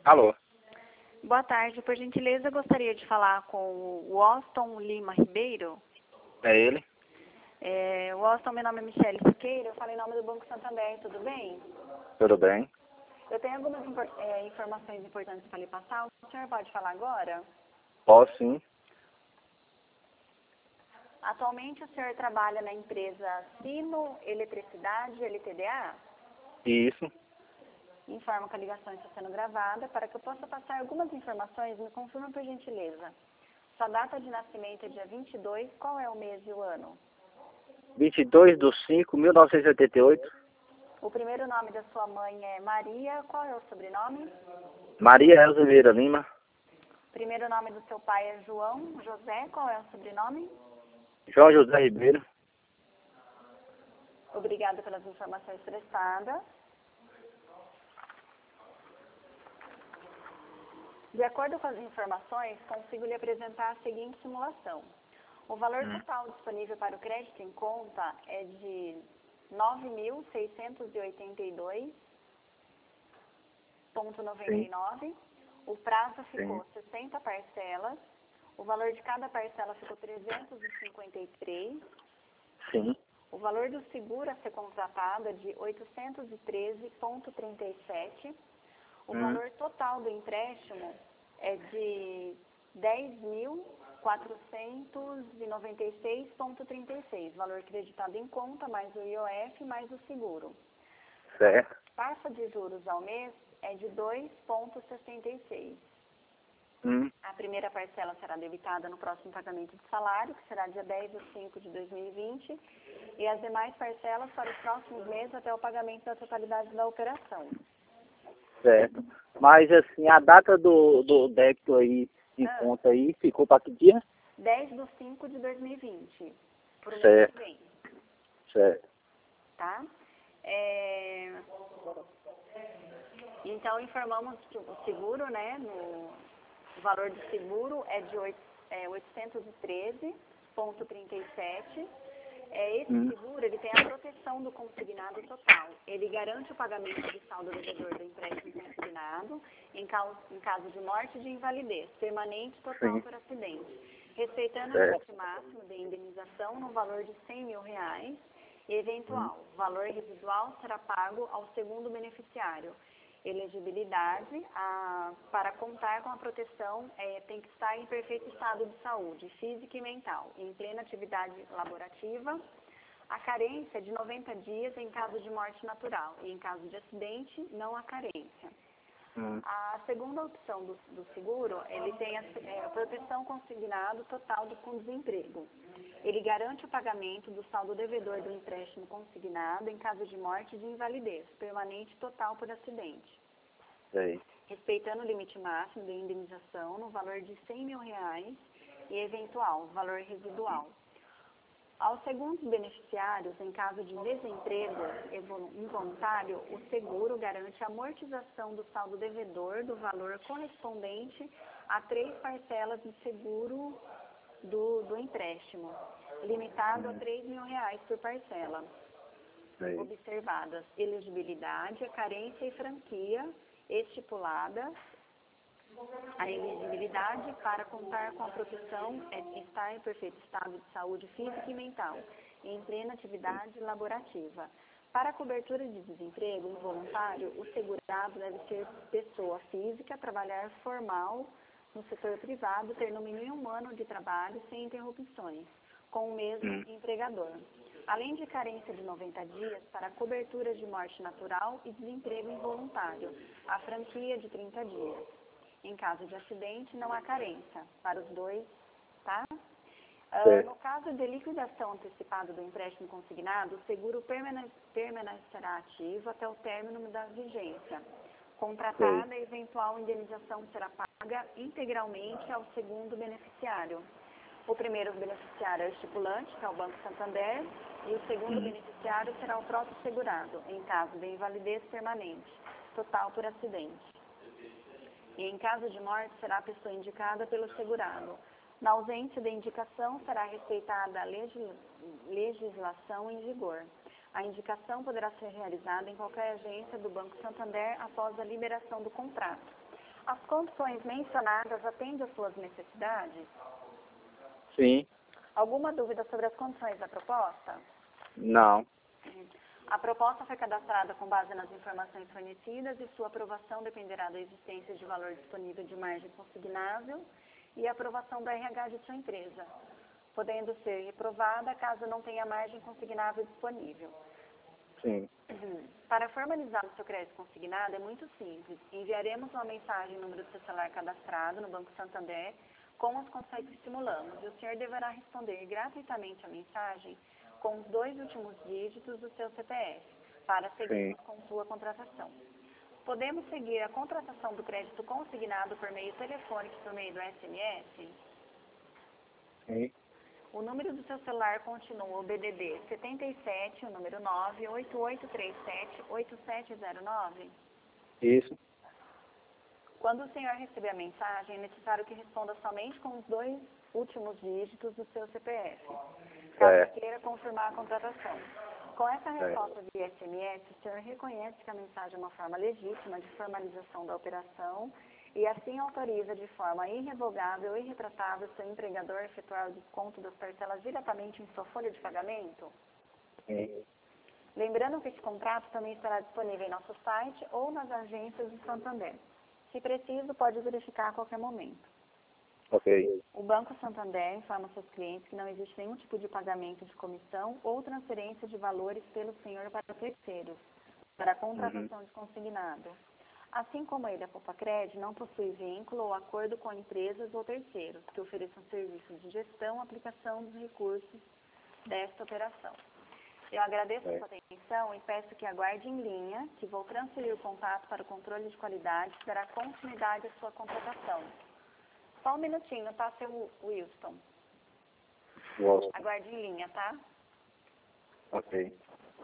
Alô, Boa tarde, por gentileza, gostaria de falar com o Austin Lima Ribeiro. é ele? O Austin, meu nome é Michele Siqueira, eu falo em nome do Banco Santander, tudo bem? Tudo bem? Eu tenho algumas informações importantes para lhe passar, o senhor pode falar agora? Posso sim. Atualmente o senhor trabalha na empresa Sino Eletricidade LTDA? Isso. Informo que a ligação está sendo gravada. Para que eu possa passar algumas informações, me confirma por gentileza. Sua data de nascimento é dia 22, qual é o mês e o ano? 22/5/1988. O primeiro nome da sua mãe é Maria, qual é o sobrenome? Maria Elzemeira Lima. O primeiro nome do seu pai é João José, qual é o sobrenome? João José Ribeiro. Obrigada pelas informações prestadas. De acordo com as informações, consigo lhe apresentar a seguinte simulação. O valor total disponível para o crédito em conta é de R$ 9.682,99. O prazo ficou 60 parcelas. O valor de cada parcela ficou 353. Sim. O valor do seguro a ser contratado é de 813,37. O valor total do empréstimo é de 10.496,36. Valor creditado em conta, mais o IOF, mais o seguro. Certo. A taxa de juros ao mês é de 2,66. A primeira parcela será debitada no próximo pagamento de salário, que será dia 10/5/2020, e as demais parcelas para os próximos meses até o pagamento da totalidade da operação. Certo. Mas assim, a data do débito aí em conta aí ficou para que dia? 10/5/2020, por mês Certo. que vem, Certo. tá? Então, informamos que o seguro, né, o valor do seguro é de 813,37. Esse seguro, ele tem a proteção do consignado total. Ele garante o pagamento do saldo devedor do empréstimo consignado em caso de morte e de invalidez, permanente total por acidente, respeitando o limite máximo de indenização no valor de R$ 100.000 e eventual valor residual será pago ao segundo beneficiário. Elegibilidade para contar com a proteção tem que estar em perfeito estado de saúde física e mental, em plena atividade laborativa. A carência é de 90 dias em caso de morte natural e em caso de acidente não há carência. A segunda opção do seguro, ele tem a proteção consignado total com desemprego. Ele garante o pagamento do saldo devedor do empréstimo consignado em caso de morte e de invalidez, permanente total por acidente. Sei. Respeitando o limite máximo de indenização no valor de R$ 100.000 e eventual valor residual. Aos segundos beneficiários, em caso de desemprego involuntário, o seguro garante a amortização do saldo devedor do valor correspondente a 3 parcelas de seguro do empréstimo, limitado a R$ 3.000 por parcela. Observadas elegibilidade, carência e franquia estipuladas. A elegibilidade para contar com a proteção é estar em perfeito estado de saúde física e mental e em plena atividade laborativa. Para a cobertura de desemprego involuntário, o segurado deve ser pessoa física, trabalhar formal no setor privado, ter no mínimo 1 ano de trabalho sem interrupções, com o mesmo empregador. Além de carência de 90 dias para a cobertura de morte natural e desemprego involuntário, a franquia de 30 dias. Em caso de acidente, não há carência para os dois, tá? No caso de liquidação antecipada do empréstimo consignado, o seguro permanecerá ativo até o término da vigência. Contratada, a eventual indenização será paga integralmente ao segundo beneficiário. O primeiro beneficiário é o estipulante, que é o Banco Santander, e o segundo beneficiário será o próprio segurado, em caso de invalidez permanente, total por acidente. E em caso de morte, será a pessoa indicada pelo segurado. Na ausência de indicação, será respeitada a legislação em vigor. A indicação poderá ser realizada em qualquer agência do Banco Santander após a liberação do contrato. As condições mencionadas atendem às suas necessidades? Sim. Alguma dúvida sobre as condições da proposta? Não. A proposta foi cadastrada com base nas informações fornecidas e sua aprovação dependerá da existência de valor disponível de margem consignável e aprovação do RH de sua empresa, podendo ser reprovada caso não tenha margem consignável disponível. Sim. Para formalizar o seu crédito consignado é muito simples. Enviaremos uma mensagem no número do seu celular cadastrado no Banco Santander com as condições que estimulamos e o senhor deverá responder gratuitamente a mensagem com os 2 últimos dígitos do seu CPF para seguir com sua contratação. Podemos seguir a contratação do crédito consignado por meio telefônico e por meio do SMS? Sim. O número do seu celular continua o BDD 77, o número 98837-8709? Isso. Quando o senhor receber a mensagem, é necessário que responda somente com os 2 últimos dígitos do seu CPF, caso queira confirmar a contratação. Com essa resposta via SMS, o senhor reconhece que a mensagem é uma forma legítima de formalização da operação e assim autoriza de forma irrevogável e irretratável seu empregador a efetuar o desconto das parcelas diretamente em sua folha de pagamento? Sim. Lembrando que esse contrato também estará disponível em nosso site ou nas agências do Santander. Se preciso, pode verificar a qualquer momento. Ok. O Banco Santander informa seus clientes que não existe nenhum tipo de pagamento de comissão ou transferência de valores pelo senhor para terceiros, para a contratação de consignado. Assim como ele, a Popacred, não possui vínculo ou acordo com empresas ou terceiros que ofereçam serviços de gestão e aplicação dos recursos desta operação. Eu agradeço a sua atenção e peço que aguarde em linha, que vou transferir o contato para o controle de qualidade que dará continuidade à sua contratação. Só um minutinho, tá, seu Wilson? Aguarde em linha, tá? Ok.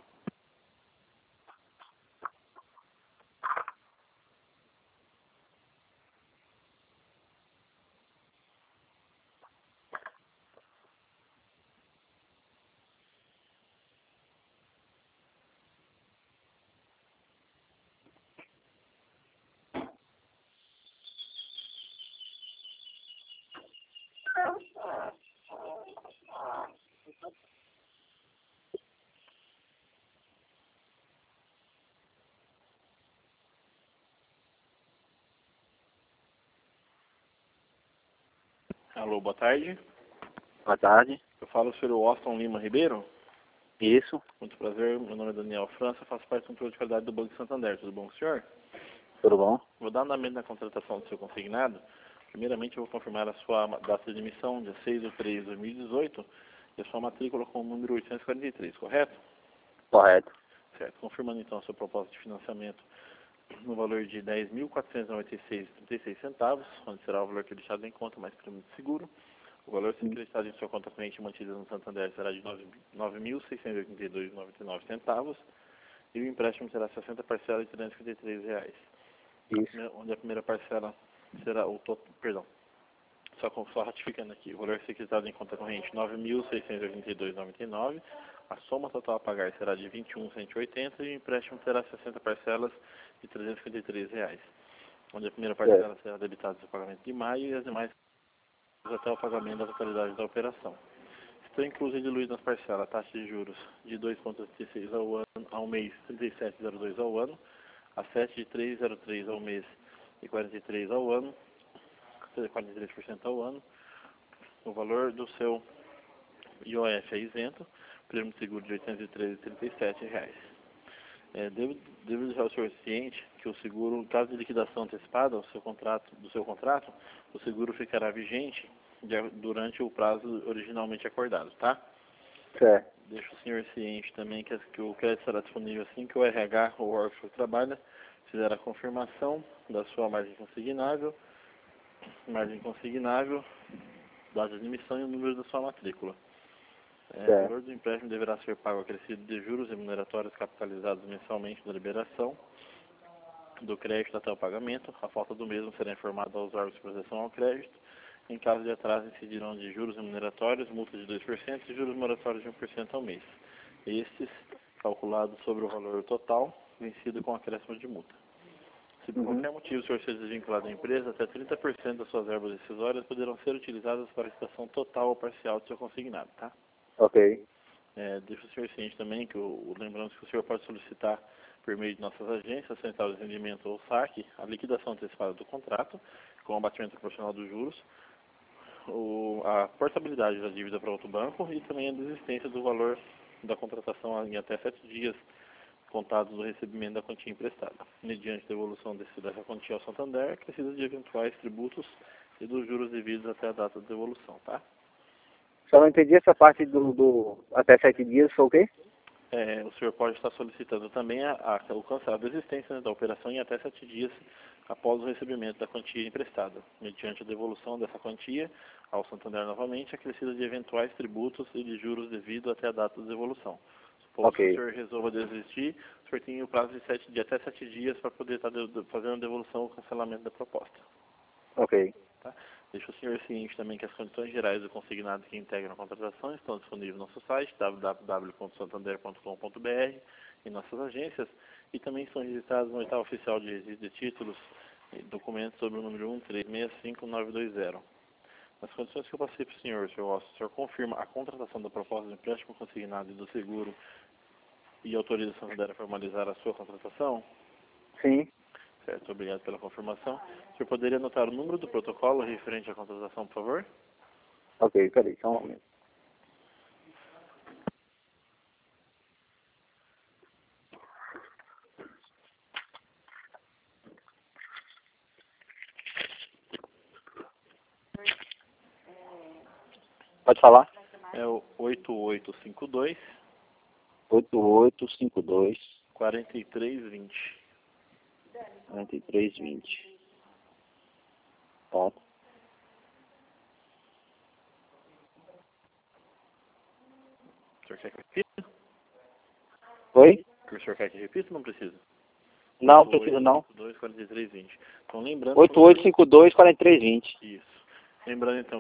Alô, boa tarde. Boa tarde. Eu falo o senhor Austin Lima Ribeiro. Isso. Muito prazer, meu nome é Daniel França, faço parte do controle de qualidade do Banco Santander. Tudo bom com o senhor? Tudo bom? Vou dar andamento na contratação do seu consignado. Primeiramente, eu vou confirmar a sua data de emissão, dia 6/3/2018, e a sua matrícula com o número 843, correto? Correto. Certo. Confirmando, então, a sua proposta de financiamento no valor de R$ 10.496,36, onde será o valor que é deixado em conta, mais prêmio de seguro. O valor a ser acreditado em sua conta corrente mantida no Santander será de R$ 9.682,99, e o empréstimo será 60 parcelas de R$ 353. Isso. Onde a primeira parcela será o total, perdão, só ratificando aqui, o valor a ser acreditado em conta corrente R$ 9.682,99, a soma total a pagar será de R$ 21.180 e o empréstimo terá 60 parcelas de R$ 353, onde a primeira parcela será debitada no pagamento de maio e as demais até o pagamento da totalidade da operação. Estão inclusas e diluídas nas parcelas a taxa de juros de 2,36 ao mês, 37,02 ao ano, a 7 de 3,03 ao mês e 43 ao ano, 43% ao ano. O valor do seu IOF é isento, prêmio de seguro de R$ 813,37. Devo deixar o senhor ciente que o seguro, em caso de liquidação antecipada do seu contrato, o seguro ficará vigente durante o prazo originalmente acordado, tá? Certo. Deixo o senhor ciente também que o crédito será disponível assim que o RH ou o órgão que trabalha fizer a confirmação da sua margem consignável, data de emissão e o número da sua matrícula. O valor do empréstimo deverá ser pago acrescido de juros remuneratórios capitalizados mensalmente da liberação do crédito até o pagamento. A falta do mesmo será informada aos órgãos de proteção ao crédito. Em caso de atraso, incidirão de juros remuneratórios, multa de 2% e juros moratórios de 1% ao mês. Estes calculados sobre o valor total, vencido com acréscimo de multa. Se por qualquer motivo o senhor ser desvinculado da empresa, até 30% das suas verbas decisórias poderão ser utilizadas para a quitação total ou parcial do seu consignado, tá? Ok. Deixa o senhor ciente também que, lembrando que o senhor pode solicitar, por meio de nossas agências, central de rendimento ou saque, a liquidação antecipada do contrato, com abatimento proporcional dos juros, a portabilidade da dívida para outro banco e também a desistência do valor da contratação em até 7 dias contados do recebimento da quantia emprestada, mediante devolução dessa quantia ao Santander, acrescidas de eventuais tributos e dos juros devidos até a data de devolução, tá? Só não entendi essa parte até 7 dias, foi o quê? O senhor pode estar solicitando também o cancelamento da existência da operação em até 7 dias após o recebimento da quantia emprestada, mediante a devolução dessa quantia ao Santander novamente, acrescida de eventuais tributos e de juros devido até a data de devolução. Suposto que o senhor resolva desistir, o senhor tem o prazo de até 7 dias para poder estar fazendo a devolução ou cancelamento da proposta. Ok. Tá? Deixa o senhor ciente também que as condições gerais do consignado que integram a contratação estão disponíveis no nosso site, www.santander.com.br, em nossas agências, e também estão registrados no edital oficial de registro de títulos e documentos sobre o número 1365920. Nas condições que eu passei para o senhor confirma a contratação da proposta de empréstimo consignado e do seguro e autoriza o Santander a formalizar a sua contratação? Sim. Certo, obrigado pela confirmação. O senhor poderia anotar o número do protocolo referente à contratação, por favor? Ok, peraí, só um momento. Pode falar? É o 8852 8852 4320. 4320. Pronto. O senhor quer que repita? Oi? O senhor quer que repita ou não precisa? Não, precisa não. 8852 4320. Então, lembrando... 8852 4320. Isso. Lembrando, então,